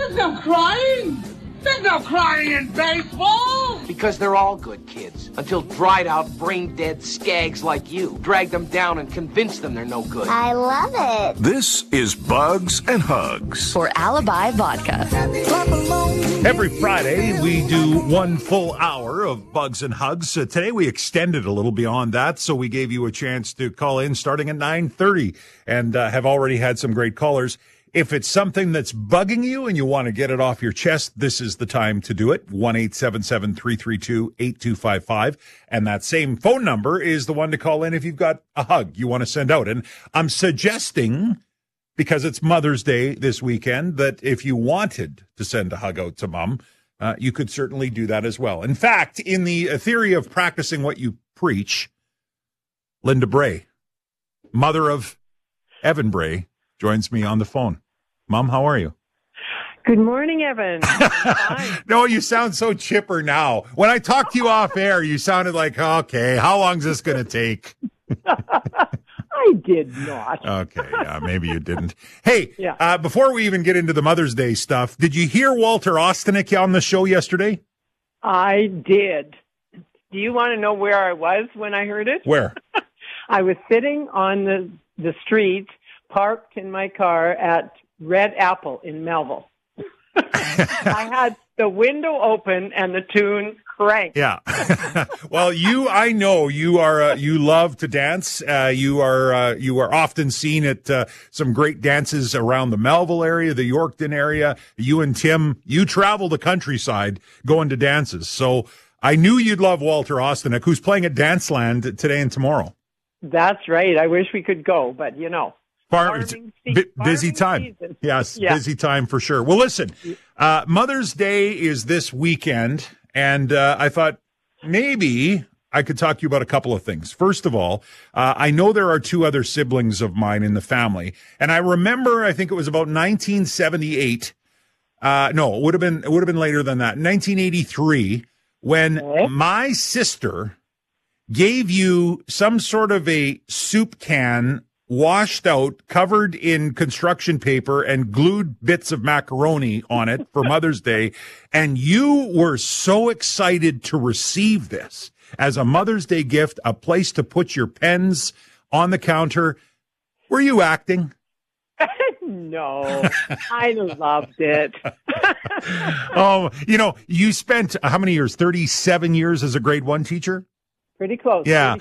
There's no crying. There's no crying in baseball. Because they're all good kids. Until dried out, brain-dead skags like you drag them down and convince them they're no good. I love it. This is Bugs and Hugs. For Alibi Vodka. Every Friday, we do 1 full hour of Bugs and Hugs. Today, we extended a little beyond that, so we gave you a chance to call in starting at 9:30 and have already had some great callers. If it's something that's bugging you and you want to get it off your chest, this is the time to do it. 1-877-332-8255. And that same phone number is the one to call in if you've got a hug you want to send out. And I'm suggesting, because it's Mother's Day this weekend, that if you wanted to send a hug out to Mom, you could certainly do that as well. In fact, in the theory of practicing what you preach, Linda Bray, mother of Evan Bray, joins me on the phone. Mom, how are you? Good morning, Evan. No, you sound so chipper now. When I talked to you off air, you sounded like, okay, how long is this going to take? I did not. Okay, yeah, maybe you didn't. Hey, before we even get into the Mother's Day stuff, did you hear Walter Ostanek on the show yesterday? I did. Do you want to know where I was when I heard it? Where? I was sitting on the street, parked in my car at Red Apple in Melville. I had the window open and the tune cranked. Yeah. Well, I know you are, you love to dance. You are often seen at some great dances around the Melville area, the Yorkton area. You and Tim, you travel the countryside going to dances. So I knew you'd love Walter Ostanek, who's playing at Danceland today and tomorrow. That's right. I wish we could go, but you know. Busy time. Season. Yes, yeah. Busy time for sure. Well, listen, Mother's Day is this weekend, and I thought maybe I could talk to you about a couple of things. First of all, I know there are 2 other siblings of mine in the family, and I remember, I think it was about 1978. No, it would have been later than that. 1983, when my sister gave you some sort of a soup can washed out, covered in construction paper, and glued bits of macaroni on it for Mother's Day. And you were so excited to receive this as a Mother's Day gift, a place to put your pens on the counter. Were you acting? No, I loved it. Oh, you spent how many years? 37 years as a grade 1 teacher? Pretty close. Yeah.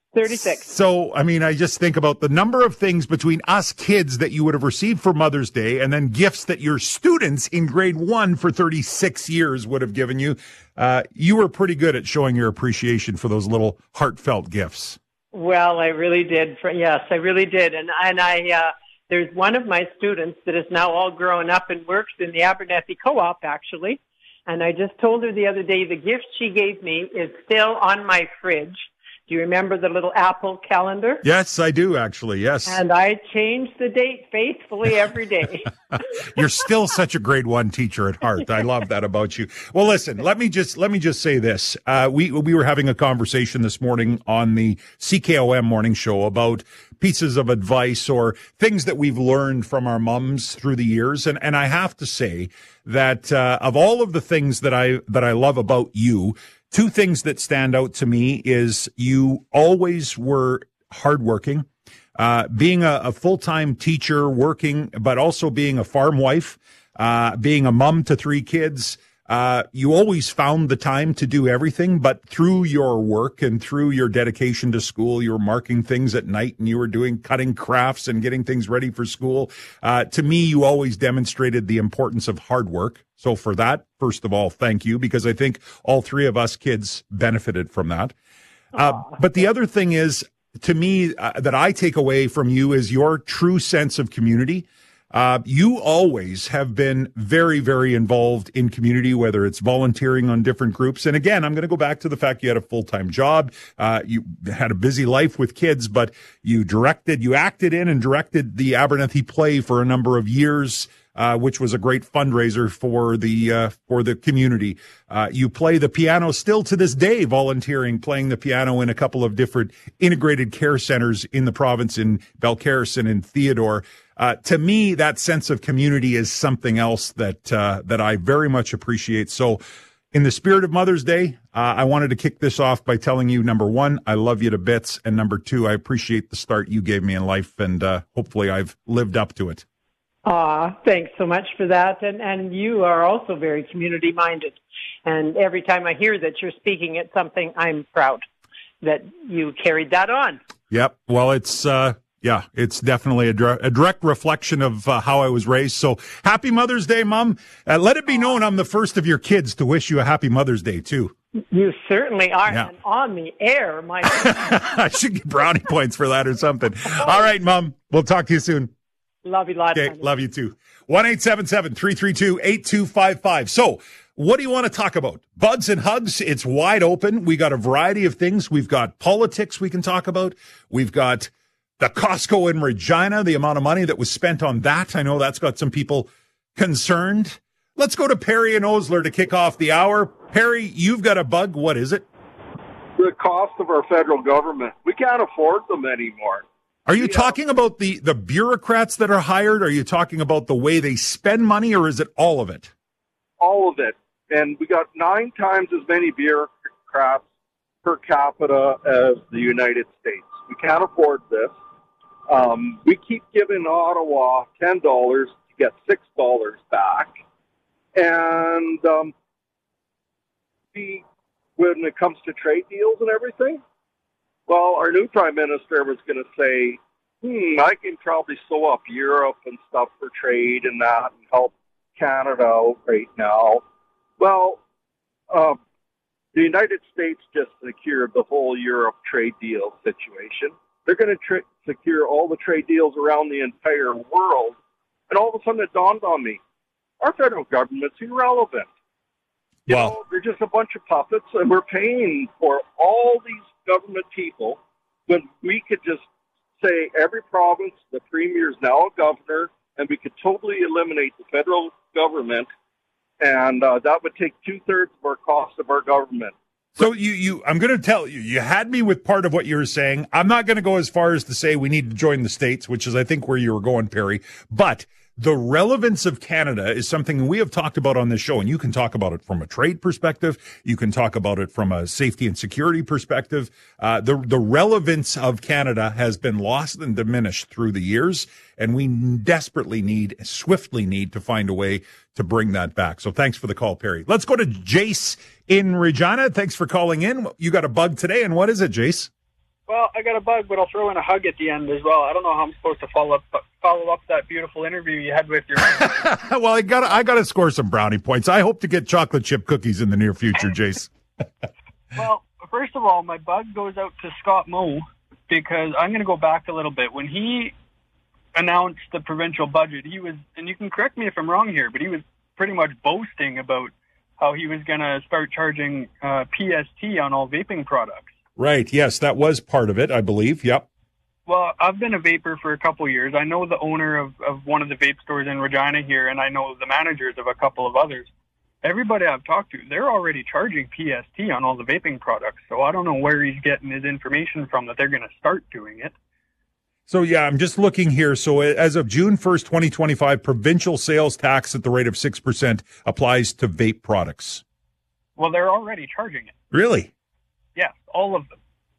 36. So, I mean, I just think about the number of things between us kids that you would have received for Mother's Day and then gifts that your students in grade 1 for 36 years would have given you. You were pretty good at showing your appreciation for those little heartfelt gifts. Well, I really did. Yes, I really did. And I there's one of my students that is now all grown up and works in the Abernethy Co-op, actually. And I just told her the other day the gift she gave me is still on my fridge. Do you remember the little Apple calendar? Yes, I do, actually, yes. And I change the date faithfully every day. You're still such a grade 1 teacher at heart. I love that about you. Well, listen, let me just say this. We were having a conversation this morning on the CKOM morning show about pieces of advice or things that we've learned from our moms through the years. And I have to say that of all of the things that I love about you, 2 things that stand out to me is you always were hardworking, being a full-time teacher, working, but also being a farm wife, being a mom to 3 kids. You always found the time to do everything, but through your work and through your dedication to school, you were marking things at night and you were doing cutting crafts and getting things ready for school. To me, you always demonstrated the importance of hard work. So for that, first of all, thank you, because I think all 3 of us kids benefited from that. But the other thing is, to me, that I take away from you is your true sense of community. You always have been very, very involved in community, whether it's volunteering on different groups. And again, I'm going to go back to the fact you had a full-time job. You had a busy life with kids, but you acted in and directed the Abernethy play for a number of years. Which was a great fundraiser for the community. You play the piano still to this day, volunteering, playing the piano in a couple of different integrated care centers in the province, in Belcarris and in Theodore. To me, that sense of community is something else that I very much appreciate. So in the spirit of Mother's Day, I wanted to kick this off by telling you, number one, I love you to bits. And number two, I appreciate the start you gave me in life. And hopefully I've lived up to it. Thanks so much for that. And you are also very community minded. And every time I hear that you're speaking at something, I'm proud that you carried that on. Yep. Well, it's definitely a direct reflection of how I was raised. So happy Mother's Day, Mom. Let it be known I'm the first of your kids to wish you a happy Mother's Day, too. You certainly are. Yeah. And on the air, my I should get brownie points for that or something. All right, Mom. We'll talk to you soon. Love you lots. Okay, love you too. 1-877-332-8255. So, what do you want to talk about? Buds and Hugs, it's wide open. We got a variety of things. We've got politics we can talk about. We've got the Costco in Regina, the amount of money that was spent on that. I know that's got some people concerned. Let's go to Perry and Osler to kick off the hour. Perry, you've got a bug. What is it? The cost of our federal government. We can't afford them anymore. Are you talking about the bureaucrats that are hired? Are you talking about the way they spend money, or is it all of it? All of it. And we got 9 times as many bureaucrats per capita as the United States. We can't afford this. We keep giving Ottawa $10 to get $6 back. And when it comes to trade deals and everything, well, our new prime minister was going to say, I can probably sew up Europe and stuff for trade and that and help Canada out right now. Well, the United States just secured the whole Europe trade deal situation. They're going to secure all the trade deals around the entire world. And all of a sudden it dawned on me, our federal government's irrelevant. You know, they're just a bunch of puppets, and we're paying for all these government people when we could just say every province, the premier is now a governor, and we could totally eliminate the federal government, and that would take 2/3 of our cost of our government. So I'm going to tell you, you had me with part of what you were saying. I'm not going to go as far as to say we need to join the states, which is, I think, where you were going, Perry, but the relevance of Canada is something we have talked about on this show, and you can talk about it from a trade perspective. You can talk about it from a safety and security perspective. The relevance of Canada has been lost and diminished through the years, and we swiftly need to find a way to bring that back. So thanks for the call, Perry. Let's go to Jace in Regina. Thanks for calling in. You got a bug today, and what is it, Jace? Well, I got a bug, but I'll throw in a hug at the end as well. I don't know how I'm supposed to follow up that beautiful interview you had with your Well, I gotta score some brownie points. I hope to get chocolate chip cookies in the near future, Jace. Well, first of all, my bug goes out to Scott Moe, because I'm going to go back a little bit. When he announced the provincial budget, he was, and you can correct me if I'm wrong here, but he was pretty much boasting about how he was going to start charging PST on all vaping products. Right. Yes, that was part of it, I believe. Yep. Well, I've been a vapor for a couple of years. I know the owner of one of the vape stores in Regina here, and I know the managers of a couple of others. Everybody I've talked to, they're already charging PST on all the vaping products. So I don't know where he's getting his information from that they're going to start doing it. So, yeah, I'm just looking here. So as of June 1st, 2025, provincial sales tax at the rate of 6% applies to vape products. Well, they're already charging it. Really? Yes, all of them.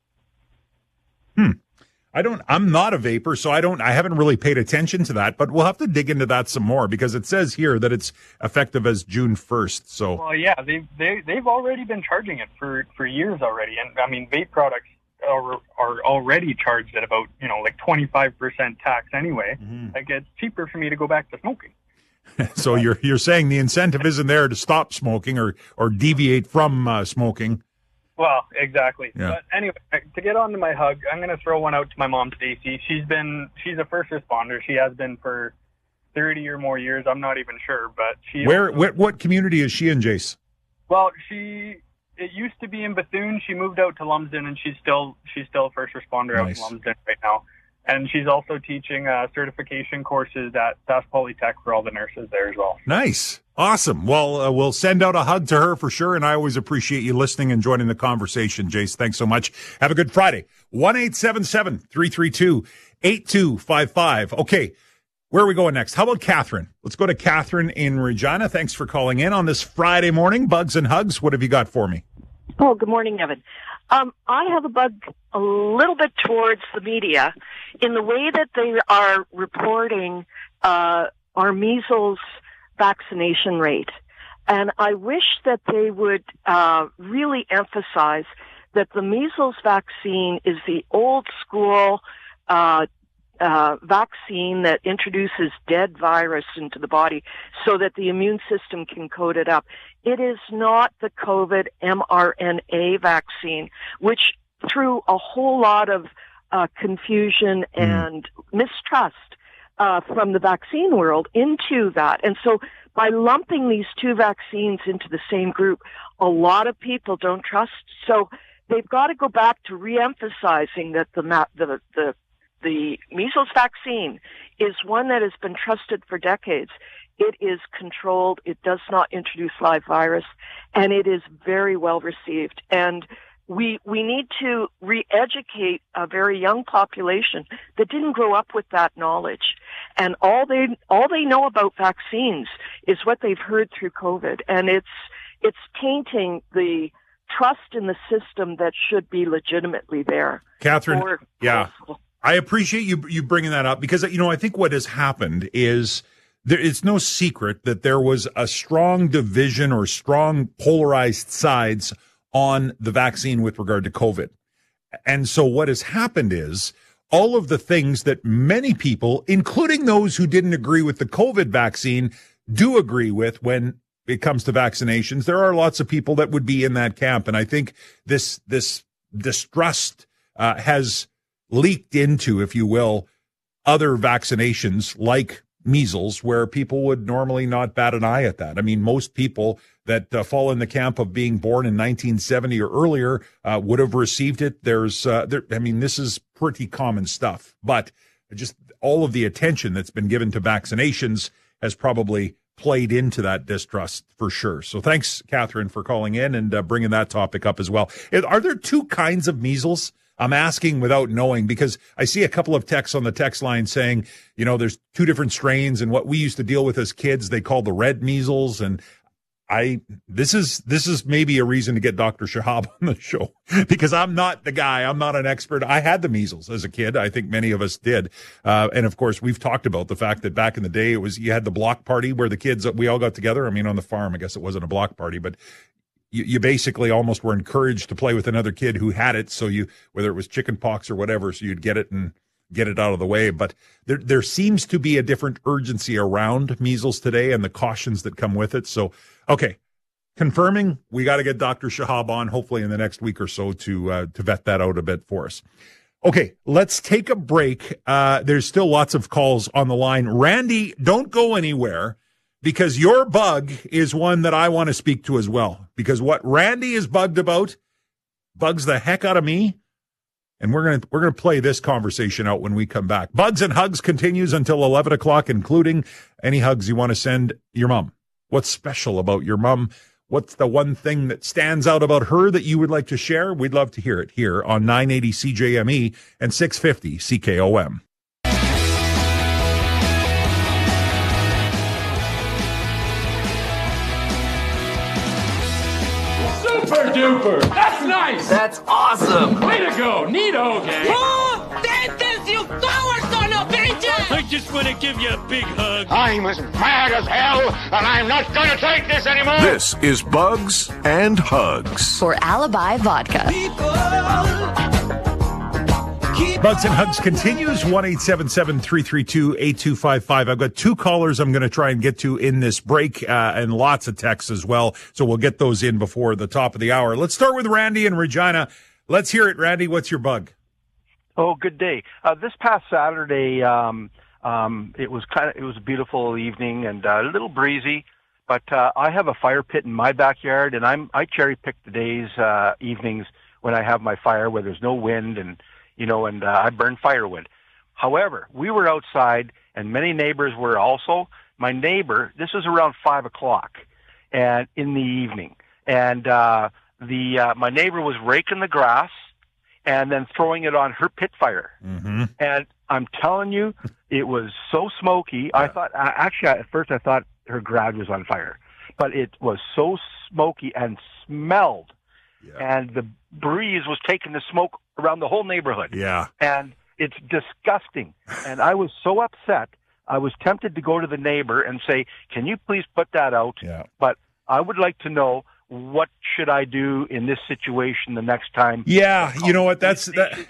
I'm not a vapor, so I haven't really paid attention to that, but we'll have to dig into that some more, because it says here that it's effective as June 1st. So, well, yeah, they've already been charging it for years already. And I mean, vape products are already charged at about, like 25% tax anyway. Mm-hmm. Like, it's cheaper for me to go back to smoking. So you're saying the incentive isn't there to stop smoking or deviate from smoking. Well, exactly. Yeah. But anyway, to get on to my hug, I'm going to throw one out to my mom, Stacy. She's a first responder. She has been for 30 or more years. I'm not even sure, but she. What community is she in, Jace? Well, it used to be in Bethune. She moved out to Lumsden, and she's still a first responder out in Lumsden right now. And she's also teaching certification courses at Sask Polytech for all the nurses there as well. Nice. Awesome. Well, we'll send out a hug to her for sure, and I always appreciate you listening and joining the conversation, Jace. Thanks so much. Have a good Friday. 1-877-332-8255. Okay, Where are we going next? How about Catherine? Let's go to Catherine in Regina. Thanks for calling in on this Friday morning. Bugs and Hugs, what have you got for me? Oh, good morning, Evan. I have a bug a little bit towards the media in the way that they are reporting our measles vaccination rate. And I wish that they would really emphasize that the measles vaccine is the old school vaccine that introduces dead virus into the body so that the immune system can code it up. It is not the COVID mRNA vaccine, which threw a whole lot of confusion and mistrust from the vaccine world into that. And so by lumping these two vaccines into the same group, a lot of people don't trust. So they've got to go back to re-emphasizing that the measles vaccine is one that has been trusted for decades. It is controlled. It does not introduce live virus, and it is very well received. And we need to re-educate a very young population that didn't grow up with that knowledge. And all they know about vaccines is what they've heard through COVID. And it's tainting the trust in the system that should be legitimately there. Catherine, yeah. I appreciate you bringing that up because, I think what has happened is it's no secret that there was a strong division or strong polarized sides on the vaccine with regard to COVID. And so what has happened is all of the things that many people, including those who didn't agree with the COVID vaccine, do agree with when it comes to vaccinations. There are lots of people that would be in that camp. And I think this distrust has leaked into, if you will, other vaccinations like measles, where people would normally not bat an eye at that. I mean, most people that fall in the camp of being born in 1970 or earlier would have received it. This is pretty common stuff, but just all of the attention that's been given to vaccinations has probably played into that distrust for sure. So thanks, Catherine, for calling in and bringing that topic up as well. Are there two kinds of measles? I'm asking without knowing because I see a couple of texts on the text line saying, there's two different strains, and what we used to deal with as kids, they called the red measles. And this is maybe a reason to get Dr. Shahab on the show because I'm not the guy. I'm not an expert. I had the measles as a kid. I think many of us did. And of course, we've talked about the fact that back in the day, you had the block party where the kids, we all got together. I mean, on the farm, I guess it wasn't a block party, but you basically almost were encouraged to play with another kid who had it. So whether it was chicken pox or whatever, so you'd get it and get it out of the way. But there seems to be a different urgency around measles today and the cautions that come with it. So, okay. Confirming, we got to get Dr. Shahab on hopefully in the next week or so to vet that out a bit for us. Okay, let's take a break. There's still lots of calls on the line. Randy, don't go anywhere, because your bug is one that I want to speak to as well. Because what Randy is bugged about bugs the heck out of me. And we're gonna play this conversation out when we come back. Bugs and Hugs continues until 11 o'clock, including any hugs you want to send your mom. What's special about your mom? What's the one thing that stands out about her that you would like to share? We'd love to hear it here on 980 CJME and 650 CKOM. Super duper! That's nice! That's awesome! Way to go! Neato, gang! Oh, dentist, you coward son of bitches! I just want to give you a big hug. I'm as mad as hell, and I'm not going to take this anymore! This is Bugs and Hugs. For Alibi Vodka. Bugs and Hugs continues, 1-877-332-8255. I've got two callers I'm going to try and get to in this break, and lots of texts as well, so we'll get those in before the top of the hour. Let's start with Randy and Regina. Let's hear it, Randy. What's your bug? Oh, good day. This past Saturday, it was a beautiful evening and a little breezy, but I have a fire pit in my backyard, and I cherry pick the days, evenings when I have my fire where there's no wind and I burn firewood. However, we were outside, and many neighbors were also. My neighbor, this was around 5 o'clock, and in the evening, and my neighbor was raking the grass, and then throwing it on her pit fire. Mm-hmm. And I'm telling you, it was so smoky. I thought, actually, at first I thought her garage was on fire, but it was so smoky and smelled. Yeah. And the breeze was taking the smoke around the whole neighborhood. Yeah. And it's disgusting. And I was so upset. I was tempted to go to the neighbor and say, can you please put that out? Yeah. But I would like to know, what should I do in this situation the next time? Yeah, you know what? It's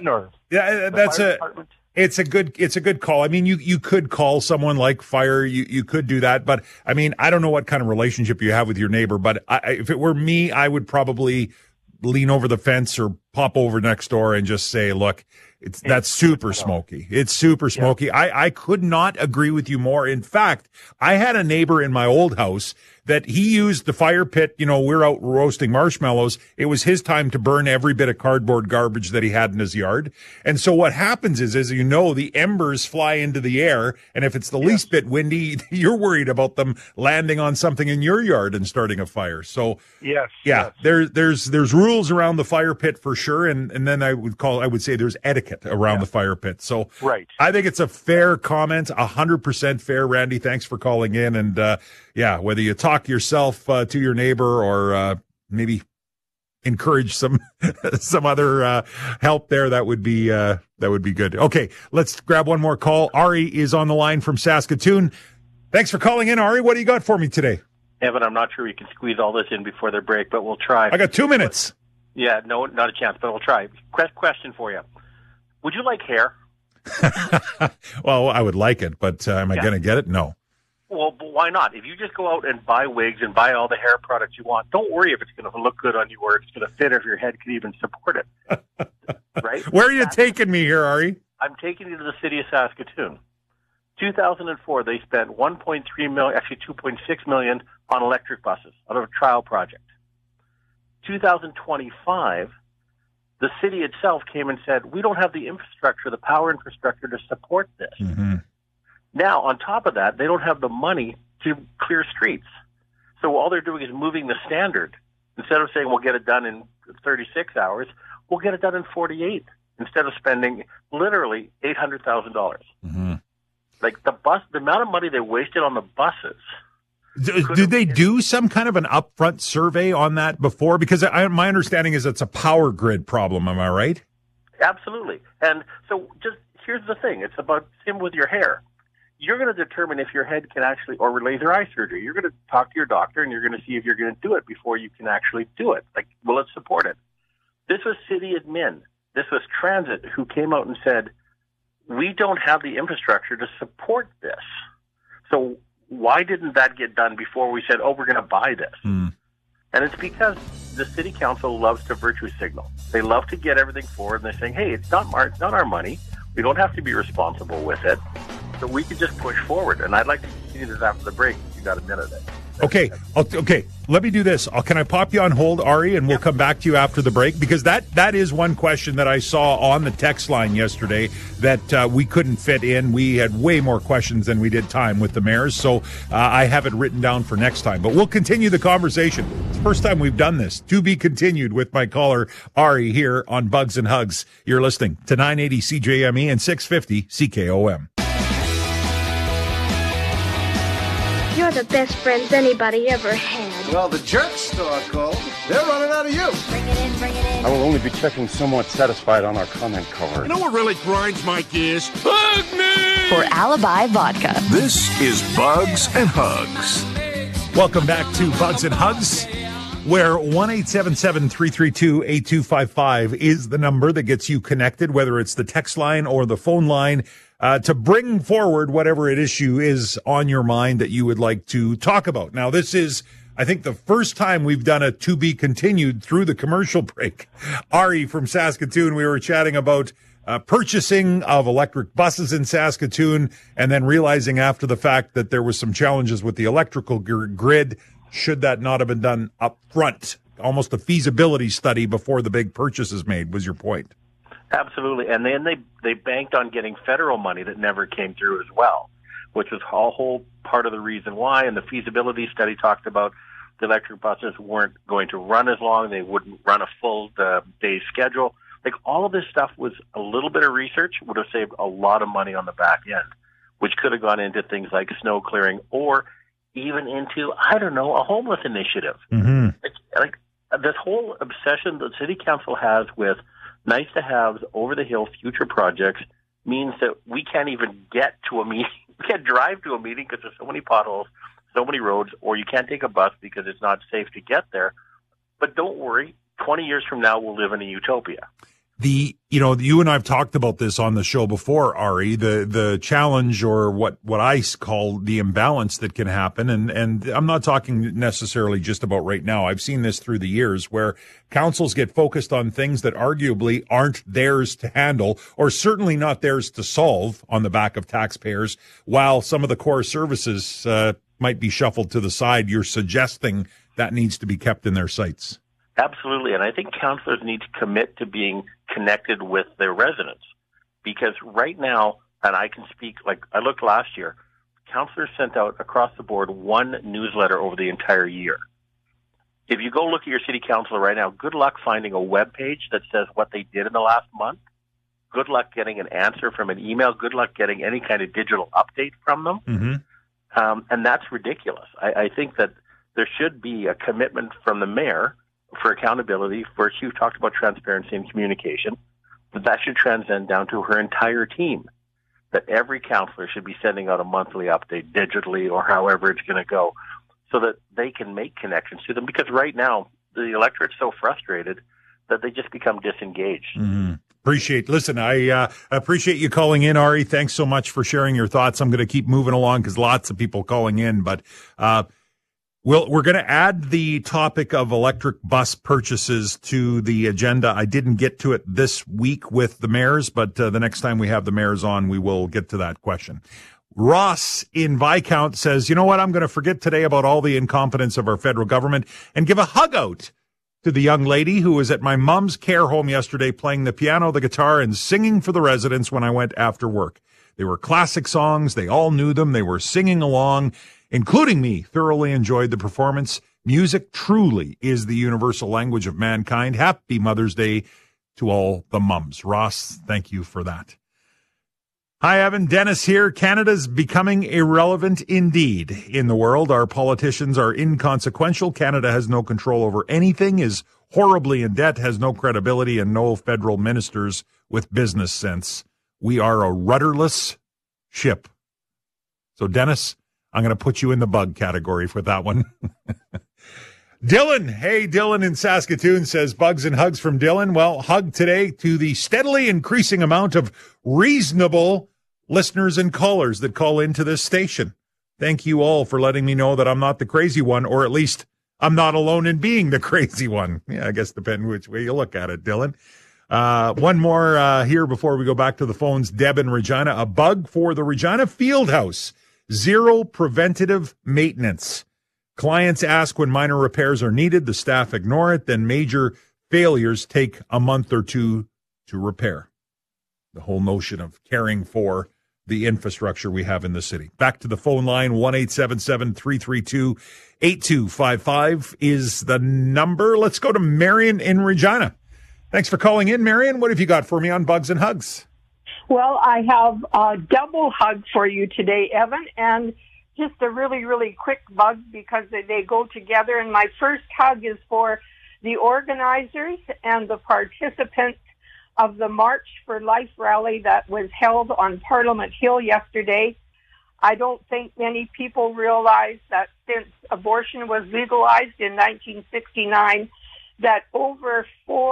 a good call. I mean, you could call someone like fire. You could do that, but I mean, I don't know what kind of relationship you have with your neighbor, but if it were me, I would probably lean over the fence or pop over next door and just say, look, that's super smoky. It's super smoky. Yeah. I could not agree with you more. In fact, I had a neighbor in my old house that he used the fire pit. You know, we're out roasting marshmallows. It was his time to burn every bit of cardboard garbage that he had in his yard. And so what happens is, as you know, the embers fly into the air. And if it's the least bit windy, you're worried about them landing on something in your yard and starting a fire. So there's rules around the fire pit for sure. And then I would say there's etiquette around the fire pit. So I think it's a fair comment, 100% fair. Randy, thanks for calling in. And, whether you talk yourself to your neighbor or maybe encourage some other help there, that would be good. Okay, let's grab one more call. Ari is on the line from Saskatoon. Thanks for calling in, Ari. What do you got for me today? Evan, I'm not sure we can squeeze all this in before the break, but we'll try. I got 2 minutes. Yeah, no, not a chance, but we'll try. Question for you. Would you like hair? Well, I would like it, but am I going to get it? No. Well, but why not? If you just go out and buy wigs and buy all the hair products you want, don't worry if it's going to look good on you or it's going to fit, or if your head could even support it. Right? Where are you taking me here, Ari? I'm taking you to the city of Saskatoon. 2004, they spent $1.3 million, actually $2.6 million on electric buses out of a trial project. 2025, the city itself came and said, we don't have the infrastructure, the power infrastructure to support this. Mm-hmm. Now, on top of that, they don't have the money to clear streets. So all they're doing is moving the standard. Instead of saying we'll get it done in 36 hours, we'll get it done in 48, instead of spending literally $800,000. Mm-hmm. Like the amount of money they wasted on the buses. Did they do some kind of an upfront survey on that before? Because my understanding is it's a power grid problem. Am I right? Absolutely. And so just here's the thing. It's about same with your hair. You're going to determine if your head can actually, or laser eye surgery. You're going to talk to your doctor and you're going to see if you're going to do it before you can actually do it. Like, will it support it? This was city admin. This was transit who came out and said, we don't have the infrastructure to support this. So why didn't that get done before we said, oh, we're going to buy this? Mm. And it's because the city council loves to virtue signal. They love to get everything forward, and they're saying, hey, it's not our money. We don't have to be responsible with it. So we could just push forward. And I'd like to continue this after the break if you got a minute. Okay. Let me do this. Can I pop you on hold, Ari, and we'll come back to you after the break? Because that is one question that I saw on the text line yesterday that we couldn't fit in. We had way more questions than we did time with the mayors, so I have it written down for next time. But we'll continue the conversation. It's the first time we've done this. To be continued with my caller, Ari, here on Bugs and Hugs. You're listening to 980 CJME and 650 CKOM. You're the best friends anybody ever had. Well, the jerk store called. They're running out of you. Bring it in, bring it in. I will only be checking somewhat satisfied on our comment card. You know what really grinds my gears? Hug me! For Alibi Vodka. This is Bugs and Hugs. Welcome back to Bugs and Hugs, where 1-877-332-8255 is the number that gets you connected, whether it's the text line or the phone line, to bring forward whatever issue is on your mind that you would like to talk about. Now, this is, I think, the first time we've done a to be continued through the commercial break. Ari from Saskatoon, we were chatting about purchasing of electric buses in Saskatoon, and then realizing after the fact that there was some challenges with the electrical grid. Should that not have been done up front? Almost a feasibility study before the big purchase is made, was your point. Absolutely. And then they banked on getting federal money that never came through as well, which was a whole part of the reason why. And the feasibility study talked about the electric buses weren't going to run as long. They wouldn't run a full day's schedule. Like, all of this stuff was a little bit of research would have saved a lot of money on the back end, which could have gone into things like snow clearing or even into, I don't know, a homeless initiative. Mm-hmm. Like this whole obsession that City Council has with nice-to-haves, over-the-hill future projects means that we can't even get to a meeting. We can't drive to a meeting because there's so many potholes, so many roads, or you can't take a bus because it's not safe to get there. But don't worry, 20 years from now, we'll live in a utopia. You and I've talked about this on the show before, Ari, the challenge, or what I call the imbalance that can happen. And I'm not talking necessarily just about right now. I've seen this through the years where councils get focused on things that arguably aren't theirs to handle, or certainly not theirs to solve on the back of taxpayers, while some of the core services might be shuffled to the side. You're suggesting that needs to be kept in their sights. Absolutely, and I think councillors need to commit to being connected with their residents, because right now, and I can speak, like I looked last year, councillors sent out across the board one newsletter over the entire year. If you go look at your city council right now, good luck finding a web page that says what they did in the last month. Good luck getting an answer from an email. Good luck getting any kind of digital update from them. Mm-hmm. And that's ridiculous. I think that there should be a commitment from the mayor for accountability. First, you talked about transparency and communication, but that should transcend down to her entire team, that every councillor should be sending out a monthly update digitally or however it's going to go, so that they can make connections to them. Because right now, the electorate's so frustrated that they just become disengaged. Mm-hmm. Listen, I appreciate you calling in, Ari. Thanks so much for sharing your thoughts. I'm going to keep moving along because lots of people calling in, but we're going to add the topic of electric bus purchases to the agenda. I didn't get to it this week with the mayors, but the next time we have the mayors on, we will get to that question. Ross in Viscount says, you know what? I'm going to forget today about all the incompetence of our federal government and give a hug out to the young lady who was at my mom's care home yesterday playing the piano, the guitar, and singing for the residents when I went after work. They were classic songs. They all knew them. They were singing along, including me. Thoroughly enjoyed the performance. Music truly is the universal language of mankind. Happy Mother's Day to all the mums. Ross, thank you for that. Hi, Evan. Dennis here. Canada's becoming irrelevant indeed in the world. Our politicians are inconsequential. Canada has no control over anything, is horribly in debt, has no credibility, and no federal ministers with business sense. We are a rudderless ship. So, Dennis, I'm going to put you in the bug category for that one. Dylan. Hey, Dylan in Saskatoon says, bugs and hugs from Dylan. Well, hug today to the steadily increasing amount of reasonable listeners and callers that call into this station. Thank you all for letting me know that I'm not the crazy one, or at least I'm not alone in being the crazy one. Yeah, I guess depending which way you look at it, Dylan. One more here before we go back to the phones. Deb in Regina. A bug for the Regina Fieldhouse. Zero preventative maintenance. Clients ask when minor repairs are needed. The staff ignore it. Then major failures take a month or two to repair. The whole notion of caring for the infrastructure we have in the city. Back to the phone line. 1-877-332-8255 is the number. Let's go to Marion in Regina. Thanks for calling in, Marion. What have you got for me on bugs and hugs? Well, I have a double hug for you today, Evan, and just a really, really quick bug because they go together. And my first hug is for the organizers and the participants of the March for Life rally that was held on Parliament Hill yesterday. I don't think many people realize that since abortion was legalized in 1969, that over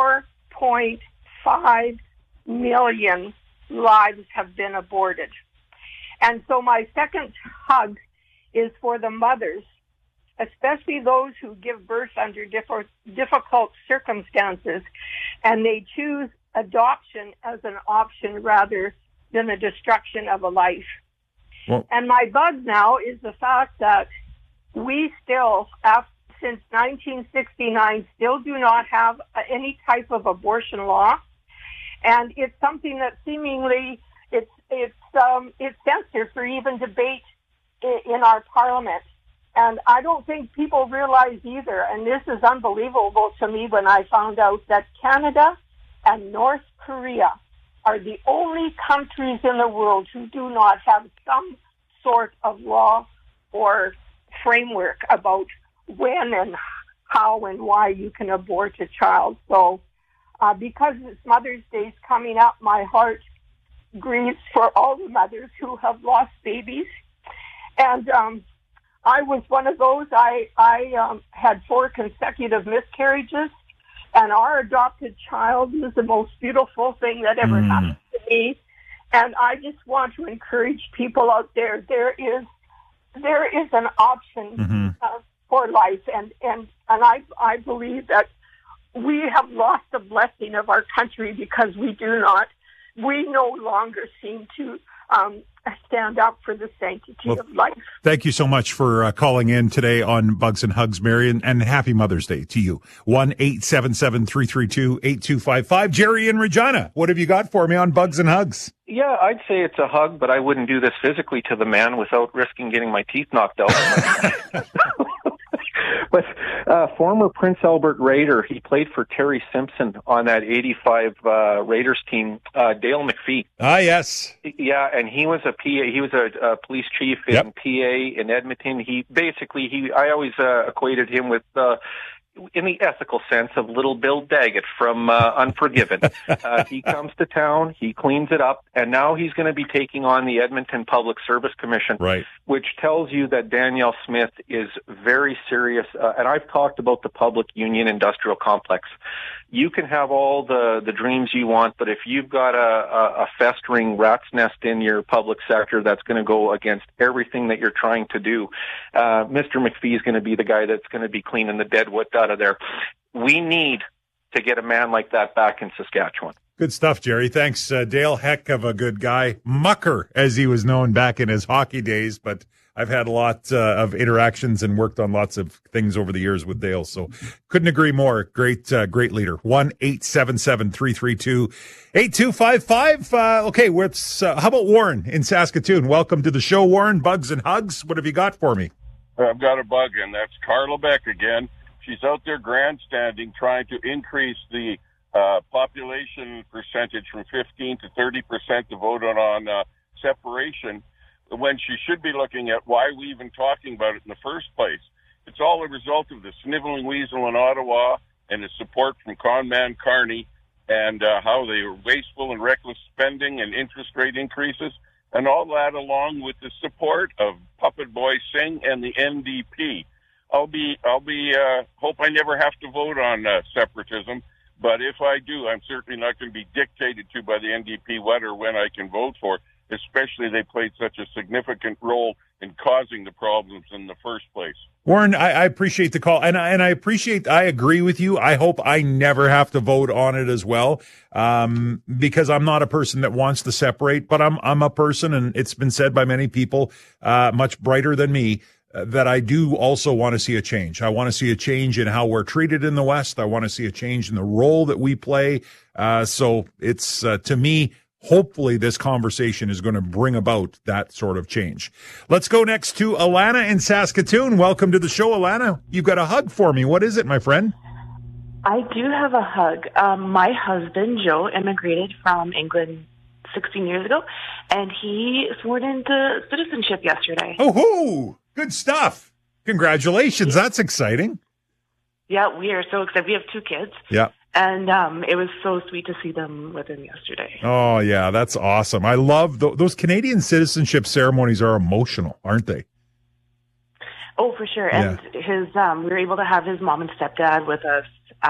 4.5 million lives have been aborted. And so my second hug is for the mothers, especially those who give birth under difficult circumstances, and they choose adoption as an option rather than the destruction of a life. Well, and my bug now is the fact that we still, since 1969, still do not have any type of abortion law, and it's something that seemingly it's censored for even debate in our parliament. And I don't think people realize either, and this is unbelievable to me when I found out that Canada and North Korea are the only countries in the world who do not have some sort of law or framework about when and how and why you can abort a child. So because it's Mother's Day is coming up, my heart grieves for all the mothers who have lost babies. And I was one of those. I had 4 consecutive miscarriages, and our adopted child is the most beautiful thing that ever happened to me. And I just want to encourage people out there. There is an option for life, and I believe that we have lost the blessing of our country because we no longer seem to stand up for the sanctity of life. Thank you so much for calling in today on Bugs and Hugs, Mary, and happy Mother's Day to you. 1-877-332-8255. Jerry in Regina, what have you got for me on Bugs and Hugs? Yeah, I'd say it's a hug, but I wouldn't do this physically to the man without risking getting my teeth knocked out. But former Prince Albert Raider, he played for Terry Simpson on that 85 Raiders team, Dale McPhee. Ah, yes. Yeah, and he was a PA. He was a police chief in PA in Edmonton. I always equated him with in the ethical sense of Little Bill Daggett from Unforgiven. He comes to town, he cleans it up, and now he's going to be taking on the Edmonton Public Service Commission, which tells you that Danielle Smith is very serious. And I've talked about the Public Union Industrial Complex. You can have all the dreams you want, but if you've got a festering rat's nest in your public sector that's going to go against everything that you're trying to do, Mr. McPhee is going to be the guy that's going to be cleaning the dead wood out of there. We need to get a man like that back in Saskatchewan. Good stuff, Jerry. Thanks. Dale, heck of a good guy. Mucker, as he was known back in his hockey days, but I've had a lot of interactions and worked on lots of things over the years with Dale, so couldn't agree more. Great leader. 1-877-332-8255. Okay, how about Warren in Saskatoon? Welcome to the show, Warren. Bugs and Hugs. What have you got for me? I've got a bug, and that's Carla Beck again. She's out there grandstanding, trying to increase the population percentage from 15 to 30% to vote on separation, when she should be looking at why we even talking about it in the first place. It's all a result of the sniveling weasel in Ottawa and his support from conman Carney and how they were wasteful and reckless spending and interest rate increases, and all that along with the support of Puppet Boy Singh and the NDP. Hope I never have to vote on separatism, but if I do, I'm certainly not going to be dictated to by the NDP what or when I can vote for, especially they played such a significant role in causing the problems in the first place. Warren, I appreciate the call, and I agree with you. I hope I never have to vote on it as well, because I'm not a person that wants to separate, but I'm a person, and it's been said by many people, much brighter than me, that I do also want to see a change. I want to see a change in how we're treated in the West. I want to see a change in the role that we play. So it's, to me, hopefully this conversation is going to bring about that sort of change. Let's go next to Alana in Saskatoon. Welcome to the show, Alana. You've got a hug for me. What is it, my friend? I do have a hug. My husband, Joe, immigrated from England 16 years ago, and he sworn into citizenship yesterday. Oh, good stuff. Congratulations. That's exciting. Yeah, we are so excited. We have 2 kids. Yeah. And it was so sweet to see them with him yesterday. Oh, yeah, that's awesome. I love those Canadian citizenship ceremonies are emotional, aren't they? Oh, for sure. And his we were able to have his mom and stepdad with us.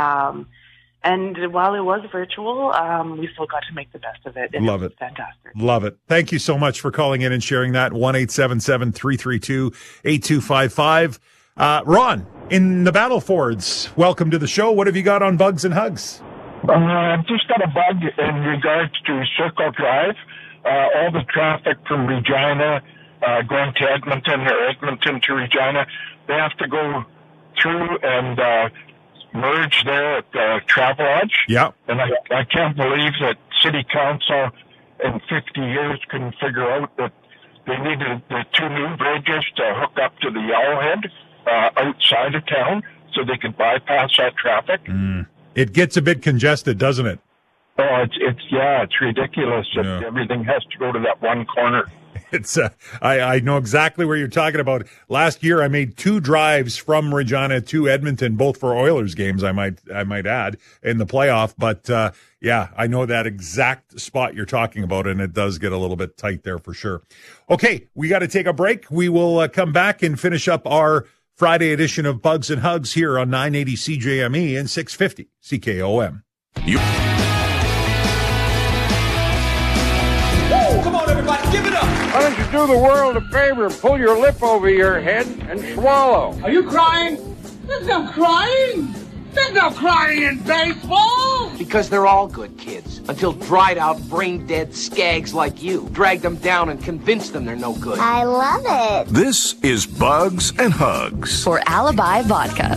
And while it was virtual, we still got to make the best of it. Love it. Fantastic. Love it. Thank you so much for calling in and sharing that. 1-877-332-8255. Ron, in the Battlefords, welcome to the show. What have you got on Bugs and Hugs? I've just got a bug in regards to Circle Drive. All the traffic from Regina going to Edmonton or Edmonton to Regina, they have to go through and merge there at the Travelodge. Yeah. And I can't believe that City Council in 50 years couldn't figure out that they needed the 2 new bridges to hook up to the Yellowhead outside of town so they could bypass that traffic. It gets a bit congested, doesn't it? Oh, it's ridiculous that everything has to go to that one corner. It's I know exactly where you're talking about. Last year, I made 2 drives from Regina to Edmonton, both for Oilers games. I might add in the playoff. But yeah, I know that exact spot you're talking about, and it does get a little bit tight there for sure. Okay, we got to take a break. We will come back and finish up our Friday edition of Bugs and Hugs here on 980 CJME and 650 CKOM. Come on, everybody, give it up! Why don't you do the world a favor and pull your lip over your head and swallow? Are you crying? There's no crying! There's no crying in baseball! Because they're all good kids. Until dried out, brain-dead skags like you drag them down and convince them they're no good. I love it. This is Bugs and Hugs. For Alibi Vodka.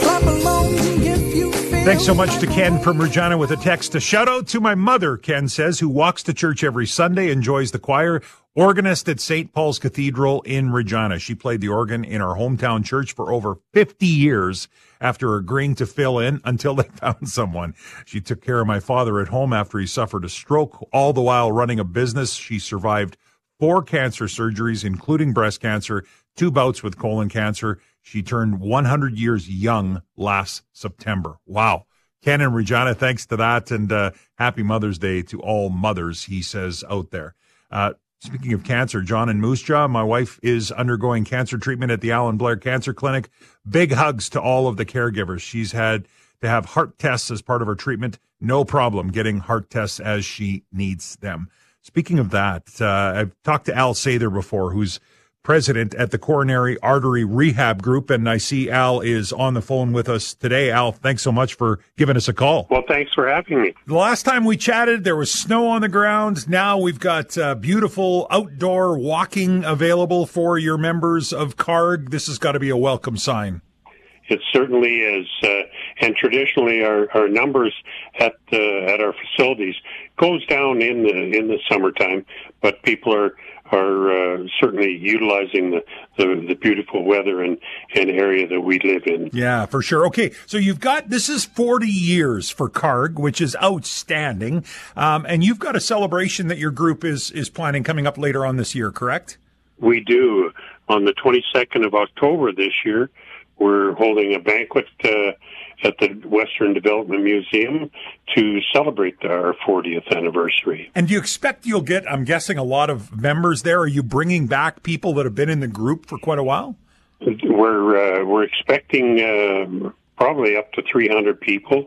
Thanks so much to Ken from Regina with a text. A shout out to my mother, Ken says, who walks to church every Sunday, enjoys the choir, organist at St. Paul's Cathedral in Regina. She played the organ in our hometown church for over 50 years after agreeing to fill in until they found someone. She took care of my father at home after he suffered a stroke, all the while running a business. She survived 4 cancer surgeries, including breast cancer, 2 bouts with colon cancer. She turned 100 years young last September. Wow. Ken and Regina, thanks to that, and happy Mother's Day to all mothers, he says out there. Speaking of cancer, John and Moose Jaw, my wife is undergoing cancer treatment at the Alan Blair Cancer Clinic. Big hugs to all of the caregivers. She's had to have heart tests as part of her treatment. No problem getting heart tests as she needs them. Speaking of that, I've talked to Al Sather before, who's president at the Coronary Artery Rehab Group, and I see Al is on the phone with us today. Al, thanks so much for giving us a call. Well, thanks for having me. The last time we chatted, there was snow on the ground. Now we've got beautiful outdoor walking available for your members of CARG. This has got to be a welcome sign. It certainly is, and traditionally our numbers at our facilities goes down in the summertime, but people are certainly utilizing the beautiful weather and area that we live in. Yeah, for sure. Okay, so this is 40 years for CARG, which is outstanding, and you've got a celebration that your group is planning coming up later on this year, correct? We do. On the 22nd of October this year, we're holding a banquet at the Western Development Museum to celebrate our 40th anniversary. And do you expect you'll get, I'm guessing, a lot of members there? Are you bringing back people that have been in the group for quite a while? We're expecting probably up to 300 people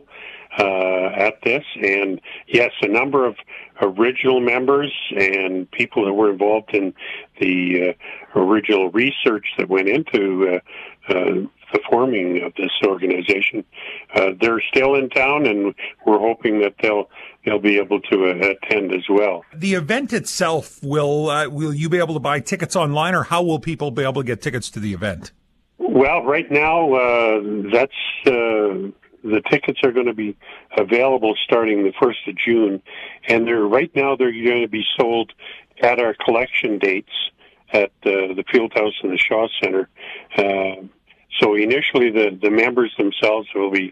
at this. And yes, a number of original members and people that were involved in the original research that went into the forming of this organization. They're still in town, and we're hoping that they'll be able to attend as well. The event itself, will you be able to buy tickets online, or how will people be able to get tickets to the event? Well, right now, the tickets are going to be available starting the 1st of June, and they're going to be sold at our collection dates at the Fieldhouse and the Shaw Center. So initially, the members themselves will be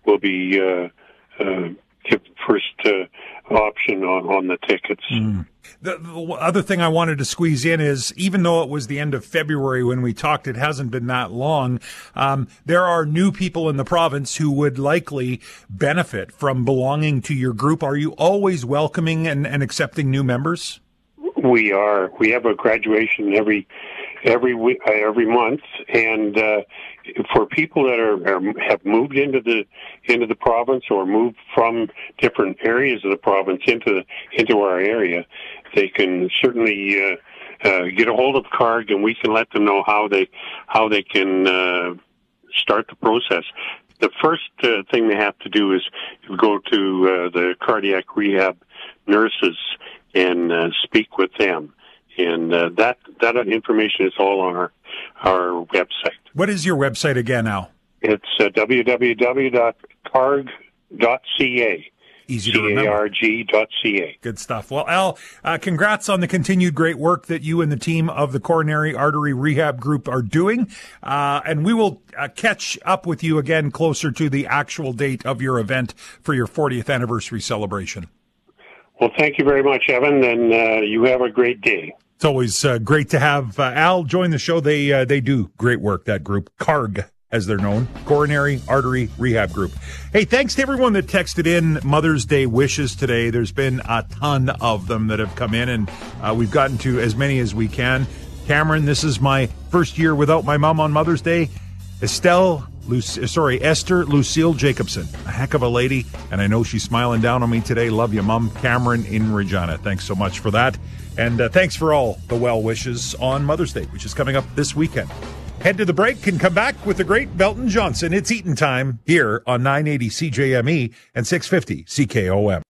give first option on the tickets. Mm. The other thing I wanted to squeeze in is, even though it was the end of February when we talked, it hasn't been that long. There are new people in the province who would likely benefit from belonging to your group. Are you always welcoming and accepting new members? We are. We have a graduation every month, and for people that have moved into the province or moved from different areas of the province into our area, they can certainly get a hold of CARG, and we can let them know how they can start the process. The first thing they have to do is go to the cardiac rehab nurses and speak with them. And that information is all on our website. What is your website again, Al? It's www.carg.ca. Easy to remember. CARG.ca. Good stuff. Well, Al, congrats on the continued great work that you and the team of the Coronary Artery Rehab Group are doing. And we will catch up with you again closer to the actual date of your event for your 40th anniversary celebration. Well, thank you very much, Evan, and you have a great day. It's always great to have Al join the show. They do great work, that group, CARG, as they're known, Coronary Artery Rehab Group. Hey, thanks to everyone that texted in Mother's Day wishes today. There's been a ton of them that have come in, and we've gotten to as many as we can. Cameron, this is my first year without my mom on Mother's Day. Esther Lucille Jacobson, a heck of a lady, and I know she's smiling down on me today. Love you, Mom. Cameron in Regina. Thanks so much for that. And thanks for all the well wishes on Mother's Day, which is coming up this weekend. Head to the break and come back with the great Belton Johnson. It's Eaton time here on 980 CJME and 650 CKOM.